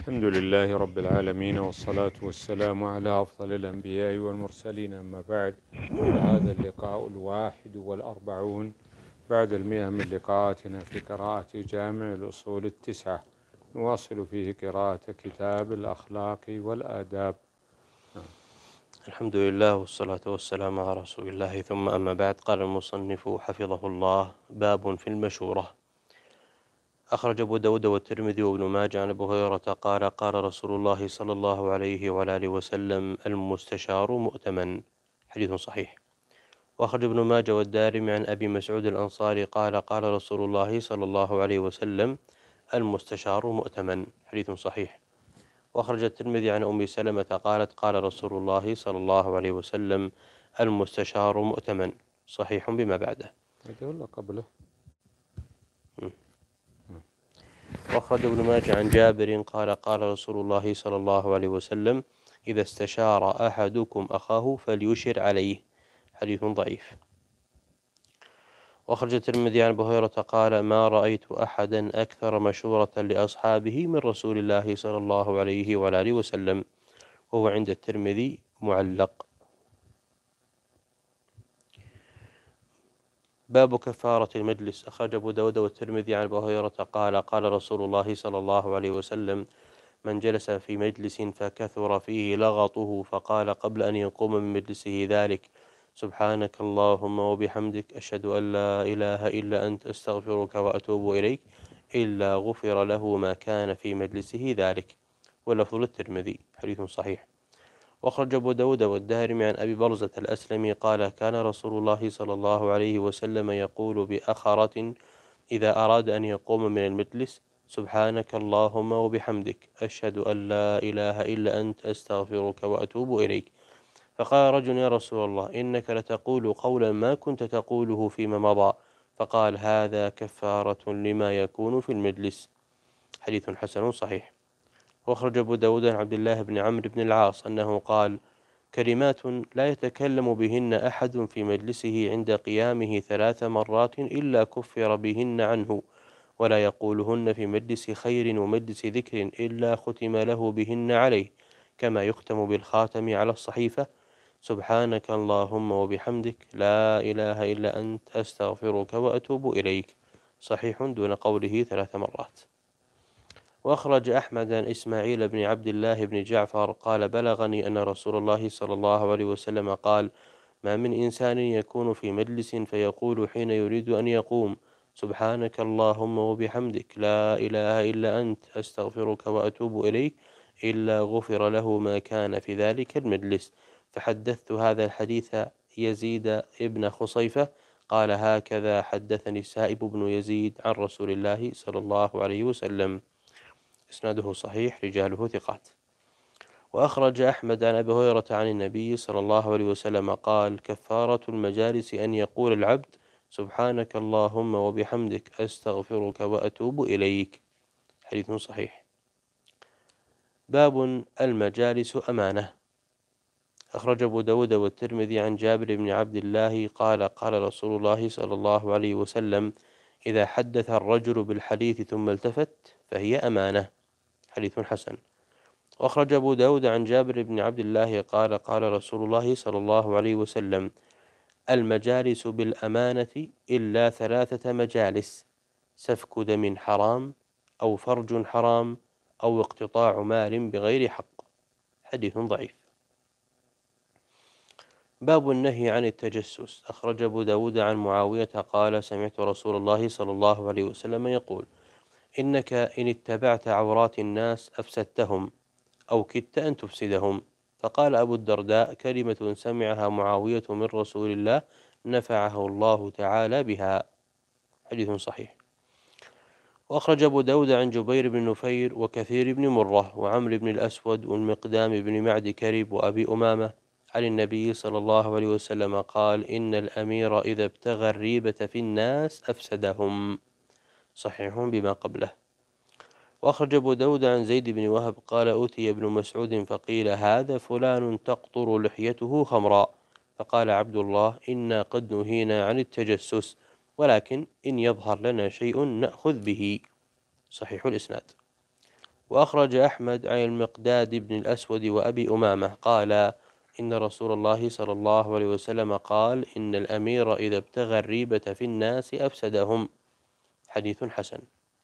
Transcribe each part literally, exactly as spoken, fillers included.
الحمد لله رب العالمين، والصلاة والسلام على أفضل الأنبياء والمرسلين، أما بعد، فهذا اللقاء الواحد والأربعون بعد المئة من لقاءاتنا في قراءة جامع الأصول التسعة، نواصل فيه قراءة كتاب الأخلاق والآداب. الحمد لله والصلاة والسلام على رسول الله، ثم أما بعد. قال المصنف حفظه الله: باب في المشورة. أخرج أبو داود والترمذي وابن ماجه عن أبي هريرة قال: قال رسول الله صلى الله عليه وعلى آله وسلم: المستشار مؤتمن. حديث صحيح. وأخرج ابن ماجه والدارمي عن أبي مسعود الأنصاري قال: قال رسول الله صلى الله عليه وسلم: المستشار مؤتمن. حديث صحيح. وأخرج الترمذي عن أم سلمة قالت: قال رسول الله صلى الله عليه وسلم: المستشار مؤتمن. صحيح بما بعده. هذا ولا قبله؟ وأخرج ابن ماجه عن جابر قال: قال رسول الله صلى الله عليه وسلم: إذا استشار أحدكم أخاه فليشر عليه. حديث ضعيف. وأخرج الترمذي عن أبي هريرة قال: ما رأيت أحدا أكثر مشورة لأصحابه من رسول الله صلى الله عليه وعلى آله وسلم. وهو عند الترمذي معلق. باب كفارة المجلس. أخرج أبو داود والترمذي عن أبي هريرة قال: قال رسول الله صلى الله عليه وسلم: من جلس في مجلس فكثر فيه لغطه فقال قبل أن يقوم من مجلسه ذلك: سبحانك اللهم وبحمدك أشهد أن لا إله إلا أنت أستغفرك وأتوب إليك، إلا غفر له ما كان في مجلسه ذلك. واللفظ للترمذي. حديث صحيح. وأخرج أبو داود والدارمي عن أبي برزة الأسلمي قال: كان رسول الله صلى الله عليه وسلم يقول بأخرة إذا أراد أن يقوم من المجلس: سبحانك اللهم وبحمدك أشهد أن لا إله إلا أنت أستغفرك وأتوب إليك. فقال رجل: يا رسول الله، إنك لتقول قولا ما كنت تقوله فيما مضى. فقال: هذا كفارة لما يكون في المجلس. حديث حسن صحيح. وأخرج أبو داود عن عبد الله بن عمرو بن العاص أنه قال: كلمات لا يتكلم بهن أحد في مجلسه عند قيامه ثلاث مرات إلا كفر بهن عنه، ولا يقولهن في مجلس خير ومجلس ذكر إلا ختم له بهن عليه، كما يختم بالخاتم على الصحيفة: سبحانك اللهم وبحمدك لا إله إلا أنت أستغفرك وأتوب إليك. صحيح دون قوله ثلاث مرات. وأخرج أحمد عن إسماعيل بن عبد الله بن جعفر قال: بلغني أن رسول الله صلى الله عليه وسلم قال: ما من إنسان يكون في مجلس فيقول حين يريد أن يقوم: سبحانك اللهم وبحمدك لا إله إلا أنت أستغفرك وأتوب إليك، إلا غفر له ما كان في ذلك المجلس. فحدثت هذا الحديث يزيد ابن خصيفة قال: هكذا حدثني السائب بن يزيد عن رسول الله صلى الله عليه وسلم. إسناده صحيح، رجاله ثقات. وأخرج أحمد عن أبي هريرة عن النبي صلى الله عليه وسلم قال: كفارة المجالس أن يقول العبد: سبحانك اللهم وبحمدك أستغفرك وأتوب إليك. حديث صحيح. باب المجالس أمانة. أخرج أبو داود والترمذي عن جابر بن عبد الله قال: قال رسول الله صلى الله عليه وسلم: إذا حدث الرجل بالحديث ثم التفت فهي أمانة. حديث حسن. وأخرج أبو داود عن جابر بن عبد الله قال: قال رسول الله صلى الله عليه وسلم: المجالس بالأمانة إلا ثلاثة مجالس: سفك دم حرام، أو فرج حرام، أو اقتطاع مال بغير حق. حديث ضعيف. باب النهي عن التجسس. أخرج أبو داود عن معاوية قال: سمعت رسول الله صلى الله عليه وسلم يقول: إنك إن اتبعت عورات الناس أفسدتهم، أو كدت أن تفسدهم. فقال أبو الدرداء: كلمة سمعها معاوية من رسول الله نفعه الله تعالى بها. حديث صحيح. وأخرج أبو داود عن جبير بن نفير وكثير بن مرة وعمر بن الأسود والمقدام بن معد كريب وأبي أمامة عن النبي صلى الله عليه وسلم قال: إن الأمير إذا ابتغى الريبة في الناس أفسدهم. صحيح بما قبله. وأخرج أبو داود عن زيد بن وهب قال: أوتي ابن مسعود فقيل: هذا فلان تقطر لحيته خمرا. فقال عبد الله: إنا قد نهينا عن التجسس، ولكن إن يظهر لنا شيء نأخذ به. صحيح الإسناد. وأخرج أحمد عن المقداد بن الأسود وأبي أمامة قال إن رسول الله صلى الله عليه وسلم قال إن الأمير إذا ابتغى الريبة في الناس أفسدهم. حديث حسن.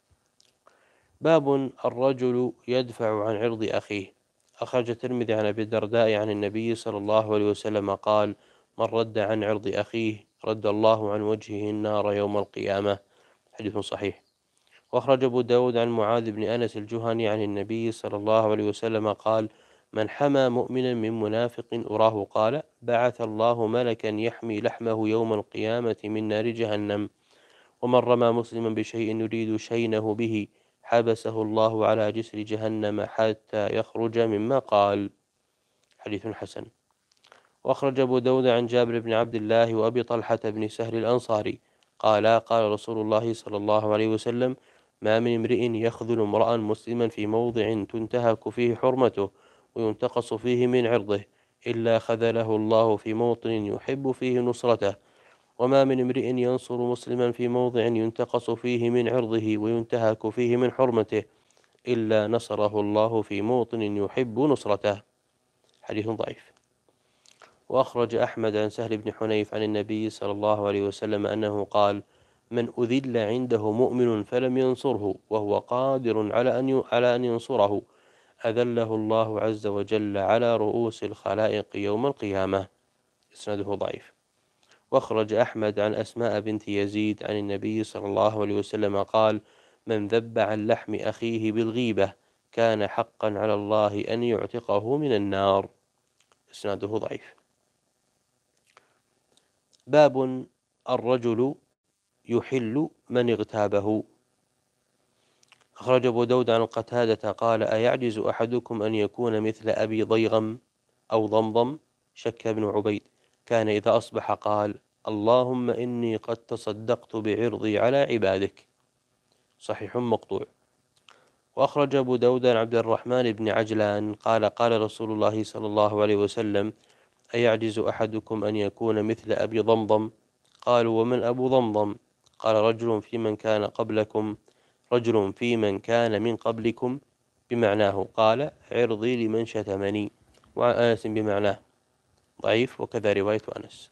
باب الرجل يدفع عن عرض أخيه. أخرج الترمذي عن أبي الدرداء عن النبي صلى الله عليه وسلم قال من رد عن عرض أخيه رد الله عن وجهه النار يوم القيامة. حديث صحيح. وأخرج أبو داود عن معاذ بن أنس الجهني عن النبي صلى الله عليه وسلم قال من حمى مؤمنا من منافق أراه قال بعث الله ملكا يحمي لحمه يوم القيامة من نار جهنم ومن رمى مسلما بشيء يريد شينه به حبسه الله على جسر جهنم حتى يخرج مما قال. حديث حسن. وأخرج أبو داود عن جابر بن عبد الله وأبي طلحة بن سهل الأنصاري قال قال رسول الله صلى الله عليه وسلم ما من امرئ يخذل امرأ مسلما في موضع تنتهك فيه حرمته وينتقص فيه من عرضه إلا خذله الله في موطن يحب فيه نصرته وما من امرئ ينصر مسلما في موضع ينتقص فيه من عرضه وينتهك فيه من حرمته إلا نصره الله في موطن يحب نصرته. حديث ضعيف. وأخرج أحمد عن سهل بن حنيف عن النبي صلى الله عليه وسلم أنه قال من أذل عنده مؤمن فلم ينصره وهو قادر على أن على أن ينصره أذله الله عز وجل على رؤوس الخلائق يوم القيامة. إسناده ضعيف. وأخرج أحمد عن أسماء بنت يزيد عن النبي صلى الله عليه وسلم قال من ذب عن لحم أخيه بالغيبة كان حقا على الله أن يعتقه من النار. إسناده ضعيف. باب الرجل يحل من اغتابه. أخرج أبو داود عن قتادة قال أيعجز أحدكم أن يكون مثل أبي ضيغم أو ضمضم شك بن عبيد كان إذا أصبح قال اللهم إني قد تصدقت بعرضي على عبادك. صحيح مقطوع. وأخرج أبو داود عن عبد الرحمن بن عجلان قال قال رسول الله صلى الله عليه وسلم أيعجز أحدكم أن يكون مثل أبي ضمضم قالوا ومن أبو ضمضم قال رجل في من كان قبلكم رجل في من كان من قبلكم بمعناه قال عرضي لمن شتمني. وعن أنس بمعناه. ضعيف وكذا رواية أنس.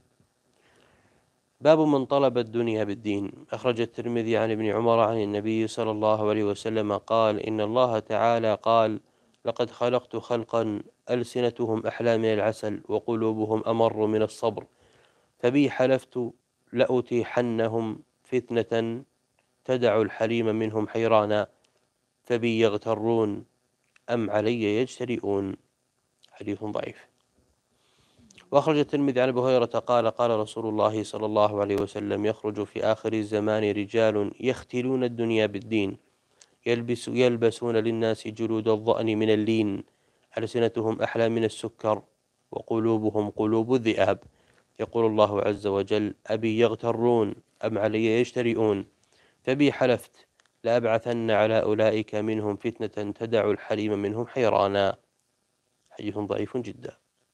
باب من طلب الدنيا بالدين. أخرج الترمذي عن ابن عمر عن النبي صلى الله عليه وسلم قال إن الله تعالى قال لقد خلقت خلقا ألسنتهم أحلى من العسل وقلوبهم أمر من الصبر فبي حلفت لأتيحنهم فتنة تدع الحليم منهم حيرانا فبي يغترون أم علي يجترئون. حديث ضعيف. وأخرج الترمذي عن أبي هريرة قال قال رسول الله صلى الله عليه وسلم يخرج في آخر الزمان رجال يختلون الدنيا بالدين يلبس يلبسون للناس جلود الضأن من اللين ألسنتهم أحلى من السكر وقلوبهم قلوب الذئاب يقول الله عز وجل أبي يغترون أم علي يجترئون فبي حلفت لأبعثن على أولئك منهم فتنة تدع الحليم منهم حيرانا. حديث ضعيف جدا.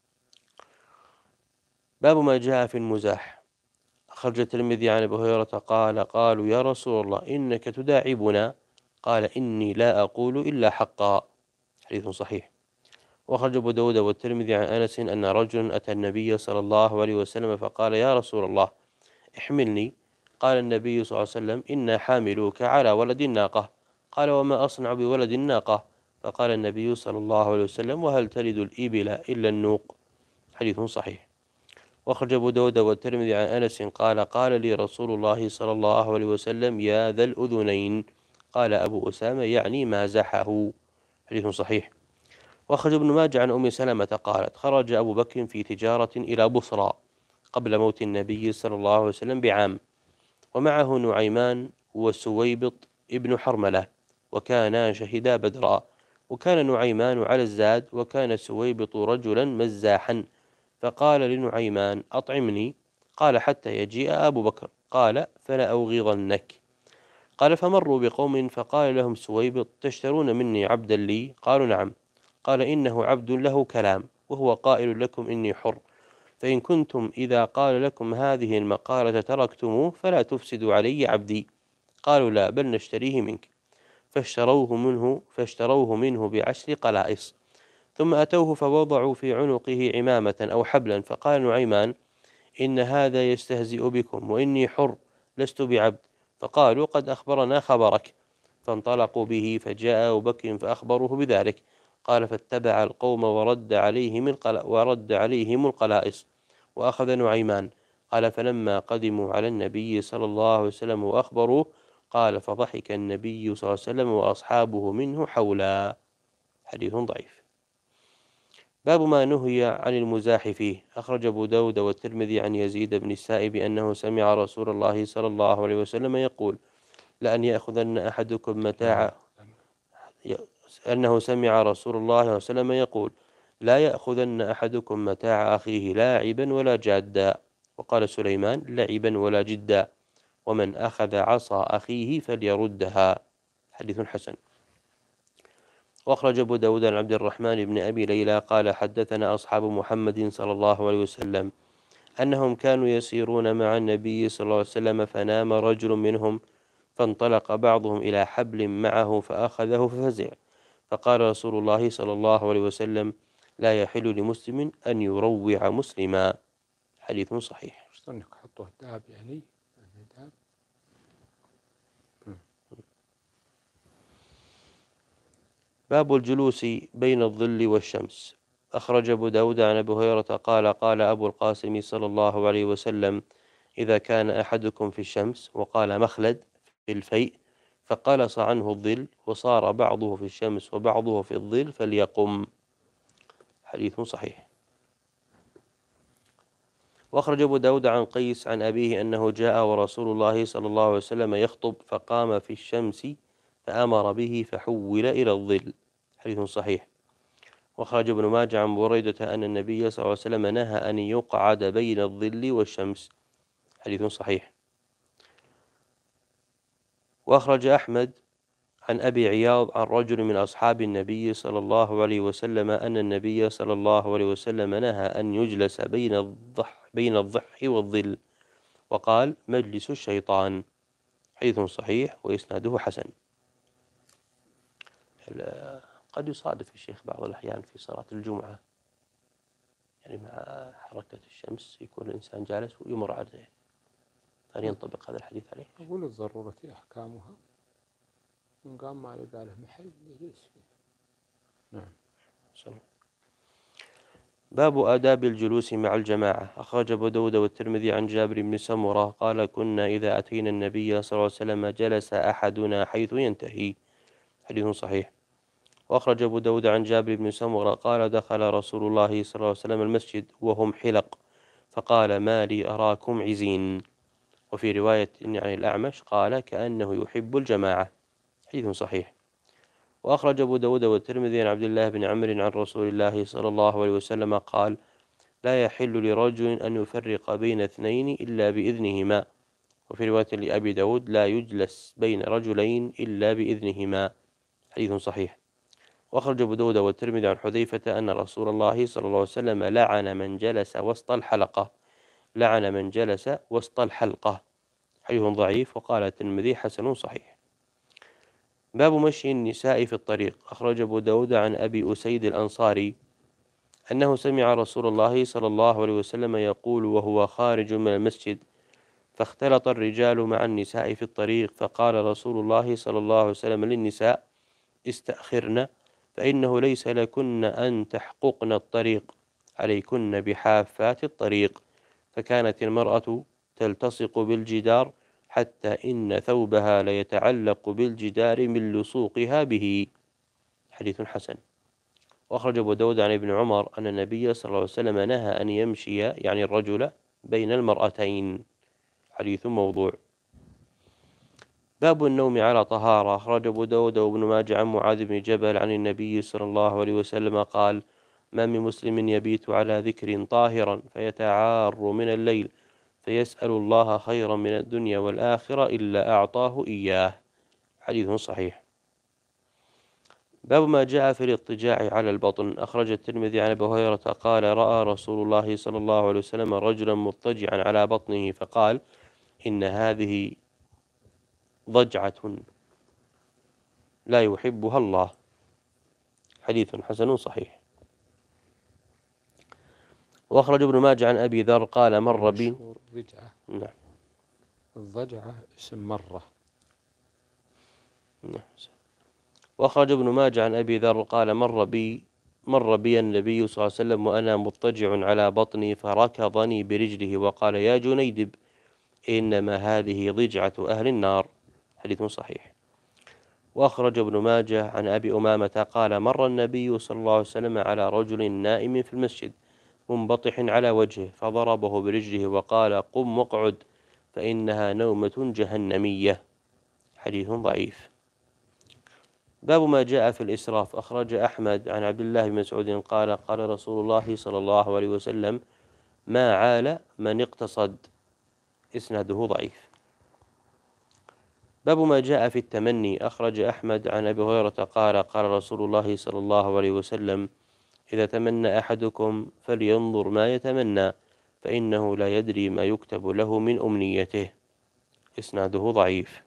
باب ما جاء في المزاح. أخرج الترمذي عن أبي هريرة قال قالوا يا رسول الله إنك تداعبنا قال إني لا أقول إلا حقا. حديث صحيح. وأخرج أبو داود والترمذي عن أنس أن رجلا أتى النبي صلى الله عليه وسلم فقال يا رسول الله احملني قال النبي صلى الله عليه وسلم إنا حاملوك على ولد الناقة قال وما أصنع بولد الناقة فقال النبي صلى الله عليه وسلم وهل تلد الإبل إلا النوق. حديث صحيح. وأخرج أبو داود والترمذي عن أنس قال قال لي رسول الله صلى الله عليه وسلم يا ذا الأذنين قال أبو أسامة يعني مازحه. حديث صحيح. وأخرج ابن ماجه عن أم سلمة قالت خرج أبو بكر في تجارة إلى بصرى قبل موت النبي صلى الله عليه وسلم بعام ومعه نعيمان وسويبط ابن حرملة وكانا شهدا بدرا وكان نعيمان على الزاد وكان سويبط رجلا مزاحا فقال لنعيمان أطعمني قال حتى يجيء أبو بكر قال فلأوغضنك قال فمروا بقوم فقال لهم سويبط تشترون مني عبدا لي قالوا نعم قال إنه عبد له كلام وهو قائل لكم إني حر فإن كنتم إذا قال لكم هذه المقالة تركتموه فلا تفسدوا علي عبدي قالوا لا بل نشتريه منك فاشتروه منه فاشتروه منه بعشر قلائص، ثم أتوه فوضعوا في عنقه عمامة أو حبلا، فقال نعيمان: إن هذا يستهزئ بكم وإني حر لست بعبد. فقالوا: قد أخبرنا خبرك. فانطلقوا به، فجاء أبو بكر فأخبروه بذلك. قال: فاتبع القوم ورد عليهم القلا ورد عليهم القلائص، وأخذ نعيمان. قال: فلما قدموا على النبي صلى الله عليه وسلم وأخبروه، قال: فضحك النبي صلى الله عليه وسلم وأصحابه منه حولا. حديث ضعيف. باب ما نهي عن المزاح فيه. أخرج أبو داود والترمذي عن يزيد بن السائب أنه سمع رسول الله صلى الله عليه وسلم يقول: لأن يأخذن أحدكم متاع أنه سمع رسول الله صلى الله عليه وسلم يقول: لا يأخذن أحدكم متاع أخيه لاعبا ولا جادا. وقال سليمان: لعبا ولا جدا. ومن أخذ عصا أخيه فليردها. حديث حسن. وأخرج أبو داود عن عبد الرحمن بن أبي ليلى قال: حدثنا أصحاب محمد صلى الله عليه وسلم أنهم كانوا يسيرون مع النبي صلى الله عليه وسلم، فنام رجل منهم، فانطلق بعضهم إلى حبل معه فأخذه ففزع، فقال رسول الله صلى الله عليه وسلم: لا يحل لمسلم أن يروع مسلما. حديث صحيح. شلون يحطوه داب يعني؟ داب. باب الجلوس بين الظل والشمس. أخرج أبو داود عن أبي هريرة قال: قال أبو القاسم صلى الله عليه وسلم: إذا كان أحدكم في الشمس، وقال مخلد في الفيء، فقلص عنه الظل وصار بعضه في الشمس وبعضه في الظل فليقم. حديث صحيح. وأخرج أبو داود عن قيس عن أبيه أنه جاء ورسول الله صلى الله عليه وسلم يخطب، فقام في الشمس فأمر به فحول إلى الظل. حديث صحيح. وخرج ابن ماجه عن بريدة أن النبي صلى الله عليه وسلم نهى أن يقعد بين الظل والشمس. حديث صحيح. وأخرج أحمد عن أبي عياض عن رجل من أصحاب النبي صلى الله عليه وسلم أن النبي صلى الله عليه وسلم نهى أن يجلس بين الضح بين الضحى والظل، وقال: مجلس الشيطان. حديث صحيح وإسناده حسن. قد يصادف الشيخ بعض الأحيان في صلاة الجمعة، يعني مع حركة الشمس يكون الإنسان جالس ويمر عليه، هل ينطبق هذا الحديث عليه؟ أقول الضرورة أحكامها، إن قام ما لقى له محل يجلس فيه. نعم. صلح. باب آداب الجلوس مع الجماعة. أخرج أبو داود والترمذي عن جابر بن سمرة قال: كنا إذا أتينا النبي صلى الله عليه وسلم جلس أحدنا حيث ينتهي. حديث صحيح. وأخرج أبو داود عن جابر بن سمرة قال: دخل رسول الله صلى الله عليه وسلم المسجد وهم حلق، فقال: ما لي أراكم عزين. وفي رواية عن الأعمش قال: كأنه يحب الجماعة. حديث صحيح. وأخرج أبو داود والترمذي عن عبد الله بن عمرو عن رسول الله صلى الله عليه وسلم قال: لا يحل لرجل أن يفرق بين اثنين إلا بإذنهما. وفي رواية لأبي داود: لا يجلس بين رجلين إلا بإذنهما. حديث صحيح. وأخرج أبو داود والترمذي عن حذيفة أن رسول الله صلى الله عليه وسلم لعن من جلس وسط الحلقة لعن من جلس وسط الحلقة. حديث ضعيف. وقال الترمذي: حسن صحيح. باب مشي النساء في الطريق. أخرج أبو داود عن أبي أسيد الأنصاري أنه سمع رسول الله صلى الله عليه وسلم يقول وهو خارج من المسجد: فاختلط الرجال مع النساء في الطريق، فقال رسول الله صلى الله عليه وسلم للنساء: استأخرن، فإنه ليس لكن أن تحققن الطريق، عليكن بحافات الطريق. فكانت المرأة تلتصق بالجدار حتى إن ثوبها ليتعلق بالجدار من لصوقها به. حديث حسن. وأخرج أبو داود عن ابن عمر أن النبي صلى الله عليه وسلم نهى أن يمشي يعني الرجل بين المرأتين. حديث موضوع. باب النوم على طهارة. أخرج أبو داود وابن ماجه عن معاذ بن جبل عن النبي صلى الله عليه وسلم قال: ما من مسلم يبيت على ذكر طاهرا فيتعار من الليل فيسأل الله خيرا من الدنيا والآخرة إلا أعطاه إياه. حديث صحيح. باب ما جاء في الاضطجاع على البطن. أخرج الترمذي عن أبي هريرة قال: رأى رسول الله صلى الله عليه وسلم رجلا مضطجعا على بطنه، فقال: إن هذه ضجعة لا يحبها الله. حديث حسن صحيح. وأخرج ابن ماجه عن أبي ذر قال مر بي الضجعة. نعم. الضجعة اسم مرة. نعم. وأخرج ابن ماجه عن أبي ذر قال مر بي مر بي النبي صلى الله عليه وسلم وأنا مضطجع على بطني فركضني برجله وقال يا جنيدب إنما هذه ضجعة أهل النار. حديث صحيح. وأخرج ابن ماجه عن أبي أمامة قال مر النبي صلى الله عليه وسلم على رجل نائم في المسجد منبطح على وجهه فضربه برجله وقال قم واقعد فإنها نومة جهنمية. حديث ضعيف. باب ما جاء في الإسراف. أخرج أحمد عن عبد الله بن مسعود قال قال رسول الله صلى الله عليه وسلم ما عال من اقتصد. إسناده ضعيف. باب ما جاء في التمني. أخرج أحمد عن أبي هريرة قال قال رسول الله صلى الله عليه وسلم إذا تمنى أحدكم فلينظر ما يتمنى فإنه لا يدري ما يكتب له من أمنيته. إسناده ضعيف.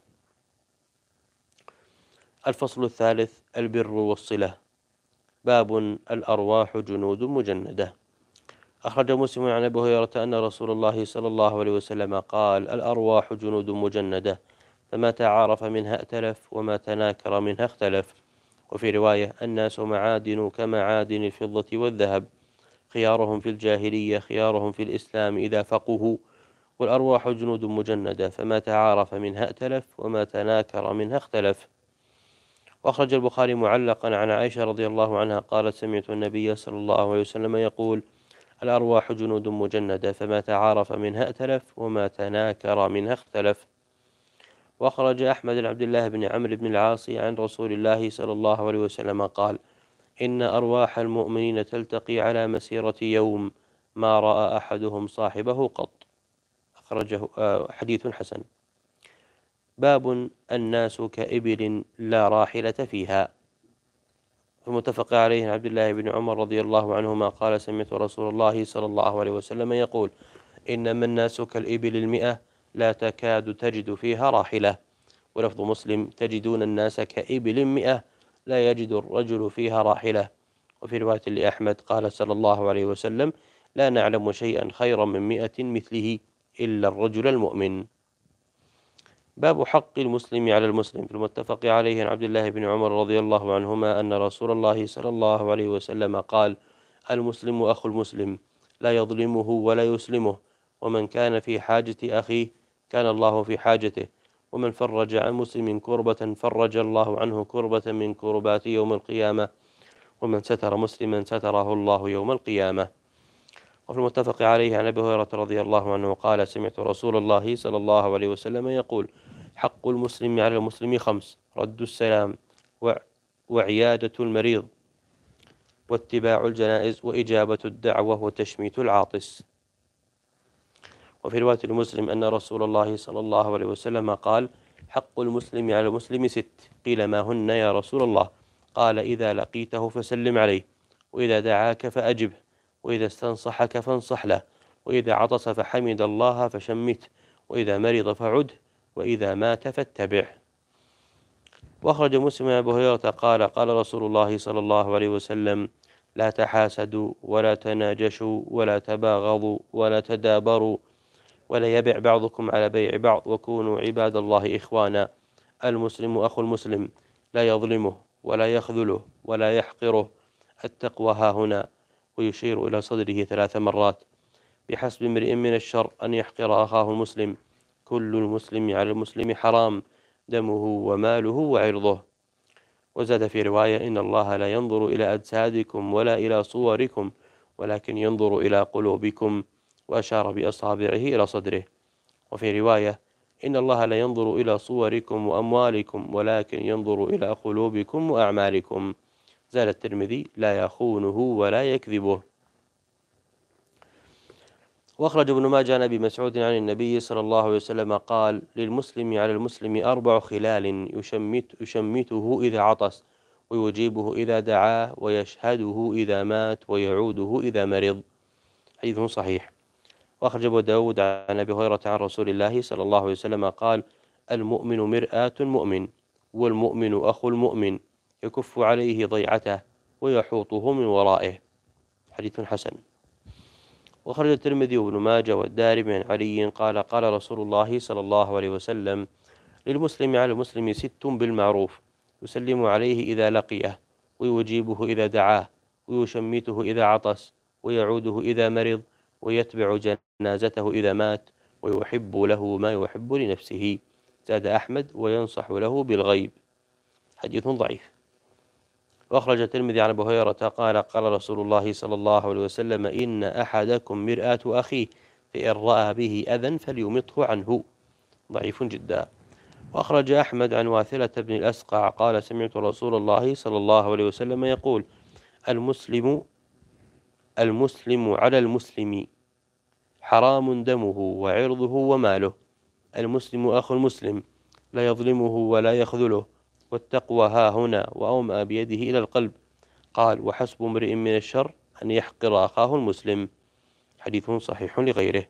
الفصل الثالث البر والصلة. باب الأرواح جنود مجندة. أخرج مسلم عن أبي هريرة أن رسول الله صلى الله عليه وسلم قال الأرواح جنود مجندة فما تعارف منها ائتلف وما تناكر منها اختلف. وفي رواية الناس معادن كمعادن الفضة والذهب خيارهم في الجاهلية خيارهم في الإسلام إذا فقهوا والأرواح جنود مجندة فما تعارف منها ائتلف وما تناكر منها اختلف. وأخرج البخاري معلقا عن عائشة رضي الله عنها قالت سمعت النبي صلى الله عليه وسلم يقول الأرواح جنود مجندة فما تعارف منها ائتلف وما تناكر منها اختلف. وأخرج أحمد بن عبد الله بن عمرو بن العاص عن رسول الله صلى الله عليه وسلم قال إن أرواح المؤمنين تلتقي على مسيرة يوم ما رأى أحدهم صاحبه قط. أخرجه حديث حسن. باب الناس كإبل لا راحلة فيها. المتفق عليه عن عبد الله بن عمر رضي الله عنهما قال سمعت رسول الله صلى الله عليه وسلم يقول إنما الناس كالإبل المئة لا تكاد تجد فيها راحلة. ولفظ مسلم تجدون الناس كإبل مئة لا يجد الرجل فيها راحلة. وفي رواية لأحمد قال صلى الله عليه وسلم لا نعلم شيئا خيرا من مئة مثله إلا الرجل المؤمن. باب حق المسلم على المسلم. في المتفق عليه عن عبد الله بن عمر رضي الله عنهما أن رسول الله صلى الله عليه وسلم قال المسلم أخو المسلم لا يظلمه ولا يسلمه ومن كان في حاجة أخيه كان الله في حاجته ومن فرج عن مسلم كربة فرج الله عنه كربة من كربات يوم القيامة ومن ستر مسلما ستره الله يوم القيامة. وفي المتفق عليه عن أبي هريرة رضي الله عنه قال سمعت رسول الله صلى الله عليه وسلم يقول حق المسلم على المسلم خمس رد السلام وعيادة المريض واتباع الجنائز وإجابة الدعوة وتشميت العاطس. وفي رواية المسلم أن رسول الله صلى الله عليه وسلم قال حق المسلم على المسلم ست. قيل ما هن يا رسول الله؟ قال إذا لقيته فسلم عليه وإذا دعاك فأجبه وإذا استنصحك فانصح له وإذا عطس فحمد الله فشمته وإذا مرض فعده وإذا مات فاتبعه. وأخرج مسلم عن أبي هريرة قال قال رسول الله صلى الله عليه وسلم لا تحاسدوا ولا تناجشوا ولا تباغضوا ولا تدابروا ولا يبع بعضكم على بيع بعض وكونوا عباد الله إخوانا. المسلم أخو المسلم لا يظلمه ولا يخذله ولا يحقره. التقوى ها هنا ويشير إلى صدره ثلاث مرات. بحسب امرئ من الشر أن يحقر أخاه المسلم. كل المسلم على المسلم حرام دمه وماله وعرضه. وزاد في رواية إن الله لا ينظر إلى أجسادكم ولا إلى صوركم ولكن ينظر إلى قلوبكم وأشار بأصابعه إلى صدره. وفي رواية إن الله لا ينظر إلى صوركم وأموالكم ولكن ينظر إلى قلوبكم وأعمالكم. زاد الترمذي لا يخونه ولا يكذبه. وأخرج ابن ماجه عن أبي مسعود عن النبي صلى الله عليه وسلم قال للمسلم على المسلم أربع خلال يشمت يشمته إذا عطس ويجيبه إذا دعاه ويشهده إذا مات ويعوده إذا مرض. حديث صحيح. وأخرج أبو داود عن أبي هريرة عن رسول الله صلى الله عليه وسلم قال المؤمن مرآة المؤمن والمؤمن أخو المؤمن يكف عليه ضيعته ويحوطه من ورائه. حديث حسن. وخرج الترمذي وابن ماجه والدارمي عن علي قال قال رسول الله صلى الله عليه وسلم للمسلم على المسلم ست بالمعروف يسلم عليه إذا لقيه ويجيبه إذا دعاه ويشمته إذا عطس ويعوده إذا مرض ويتبع جنازته إذا مات ويحب له ما يحب لنفسه. زاد أحمد وينصح له بالغيب. حديث ضعيف. وأخرج الترمذي عن أبي هريرة قال قال رسول الله صلى الله عليه وسلم إن أحدكم مرآة أخيه فإن رأى به أذى فليمطه عنه. ضعيف جدا. وأخرج أحمد عن واثلة بن الأسقع قال سمعت رسول الله صلى الله عليه وسلم يقول المسلم المسلم على المسلم حرام دمه وعرضه وماله. المسلم أخو المسلم لا يظلمه ولا يخذله والتقوى ها هنا وأومأ بيده إلى القلب. قال وحسب امرئ من الشر أن يحقر أخاه المسلم. حديث صحيح لغيره.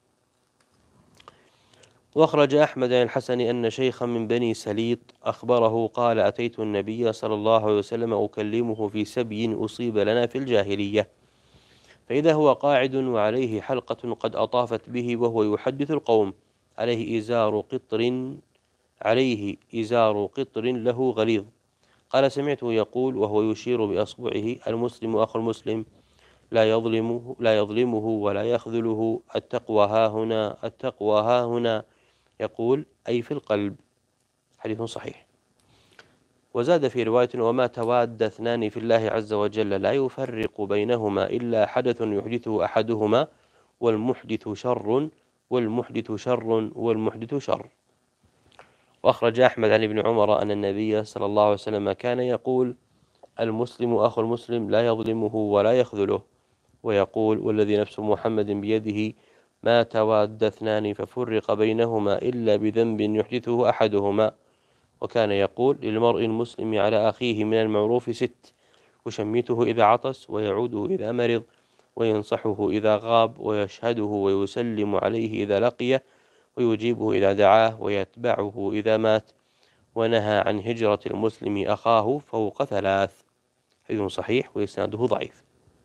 وأخرج أحمد عن الحسن أن شيخا من بني سليط أخبره قال أتيت النبي صلى الله عليه وسلم أكلمه في سبي أصيب لنا في الجاهلية فإذا هو قاعد وعليه حلقة قد أطافت به وهو يحدث القوم عليه إزار قطر عليه إزار قطر له غليظ. قال سمعته يقول وهو يشير بأصبعه المسلم أخو المسلم لا يظلمه لا يظلمه ولا يخذله التقوى ها هنا التقوى ها هنا يقول أي في القلب. حديث صحيح. وزاد في رواية وما تواد اثنان في الله عز وجل لا يفرق بينهما إلا حدث يحدثه أحدهما والمحدث شر والمحدث شر والمحدث شر. وأخرج أحمد عن ابن عمر أن النبي صلى الله عليه وسلم كان يقول المسلم أخو المسلم لا يظلمه ولا يخذله ويقول والذي نفس محمد بيده ما تواد اثنان ففرق بينهما إلا بذنب يحدثه أحدهما. وكان يقول للمرء المسلم على أخيه من المعروف ست يشمته إذا عطس ويعوده إذا مرض وينصحه إذا غاب ويشهده ويسلم عليه إذا لقيه ويجيبه إذا دعاه ويتبعه إذا مات ونهى عن هجرة المسلم أخاه فوق ثلاث. حديث صحيح وإسناده ضعيف.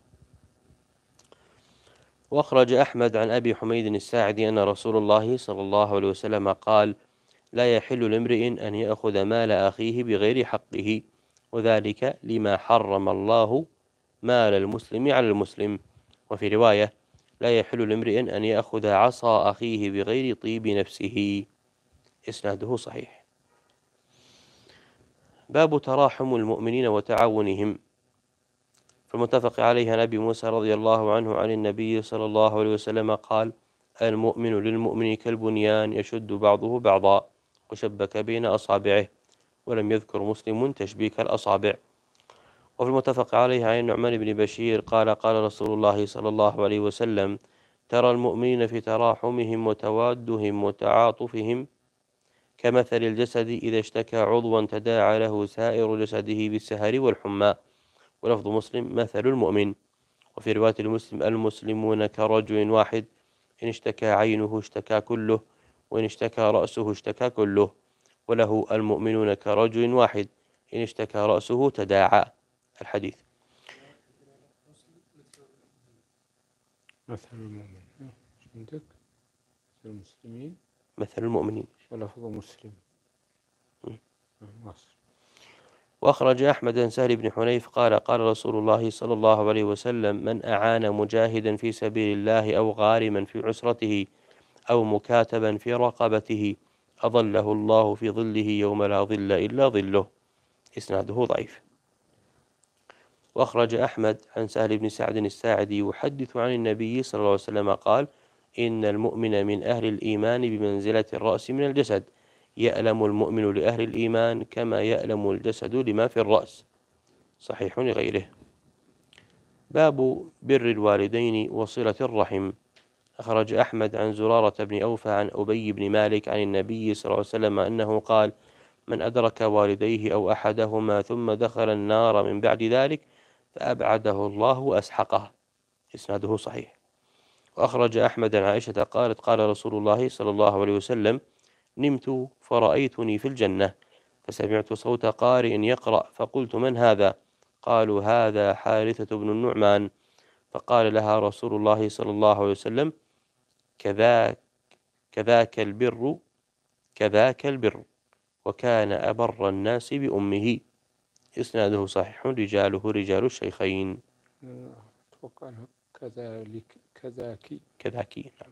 وأخرج أحمد عن أبي حميد الساعدي أن رسول الله صلى الله عليه وسلم قال لا يحل لامرئ أن يأخذ مال أخيه بغير حقه وذلك لما حرم الله مال المسلم على المسلم. وفي رواية لا يحل لامرئ أن يأخذ عصا أخيه بغير طيب نفسه. إسناده صحيح. باب تراحم المؤمنين وتعاونهم. فالمتفق عليه عن أبي موسى رضي الله عنه عن النبي صلى الله عليه وسلم قال المؤمن للمؤمن كالبنيان يشد بعضه بعضا وشبك بين أصابعه. ولم يذكر مسلم تشبيك الأصابع. وفي المتفق عليه عن النعمان بن بشير قال قال رسول الله صلى الله عليه وسلم ترى المؤمنين في تراحمهم وتوادهم وتعاطفهم كمثل الجسد إذا اشتكى عضوا تداعى له سائر جسده بالسهر والحمى. ولفظ مسلم مثل المؤمن. وفي رواية المسلم المسلمون كرجل واحد إن اشتكى عينه اشتكى كله وإن اشتكى رأسه اشتكى كله. وله المؤمنون كرجل واحد إن اشتكى رأسه تداعى. الحديث. مثل المؤمن عندك مثل المسلمين مثل المؤمنين ولفظ مسلم. مصر. وأخرج أحمد عن سهل بن حنيف قال قال رسول الله صلى الله عليه وسلم من أعان مجاهدا في سبيل الله أو غارما في عسرته أو مكاتبا في رقبته أظله الله في ظله يوم لا ظل إلا ظله. إسناده ضعيف. وأخرج أحمد عن سهل بن سعد الساعدي يحدث عن النبي صلى الله عليه وسلم قال إن المؤمن من أهل الإيمان بمنزلة الرأس من الجسد يألم المؤمن لأهل الإيمان كما يألم الجسد لما في الرأس. صحيح لغيره. باب بر الوالدين وصلة الرحم. أخرج أحمد عن زرارة بن أوفى عن أبي بن مالك عن النبي صلى الله عليه وسلم أنه قال من أدرك والديه أو أحدهما ثم دخل النار من بعد ذلك فأبعده الله وأسحقه. إسناده صحيح. وأخرج أحمد عن عائشة قالت قال رسول الله صلى الله عليه وسلم نمت فرأيتني في الجنة فسمعت صوت قارئ يقرأ فقلت من هذا؟ قالوا هذا حارثة بن النعمان. فقال لها رسول الله صلى الله عليه وسلم كذاك كذاك البر كذاك البر وكان أبر الناس بأمه. إسناده صحيح رجاله رجال الشيخين. أتوقع أنه كذلك كذاك كذاكي نعم.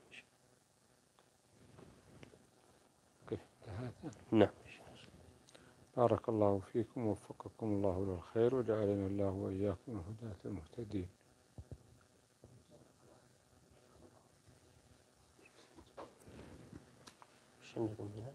كيف هذا؟ نعم. بارك الله فيكم ووفقكم الله للخير وجعلنا الله وإياكم من هداة المهتدين. شنو هنا؟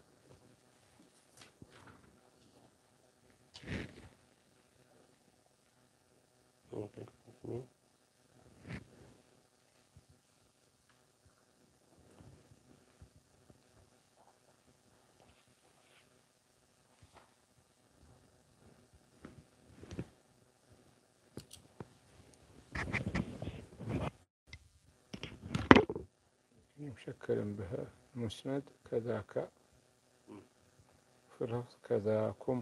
مشكل بها مسند كذاك في اللفظ كذاكم.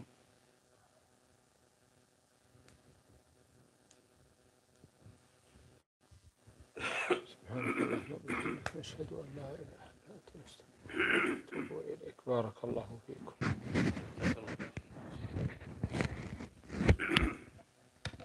سبحانك اللهم وبحمدك نشهد أن لا إله إلا أنت نستغفرك ونتوب إليك. بارك الله فيكم.